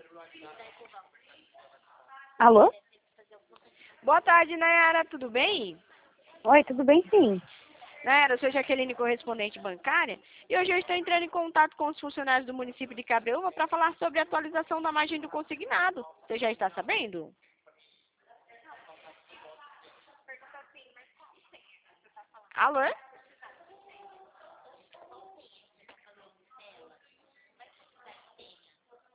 Alô? Boa tarde, Nayara, tudo bem? Oi, tudo bem sim. Nayara, eu sou Jaqueline, correspondente bancária, e hoje eu estou entrando em contato com os funcionários do município de Cabreúva para falar sobre a atualização da margem do consignado. Você já está sabendo? Alô?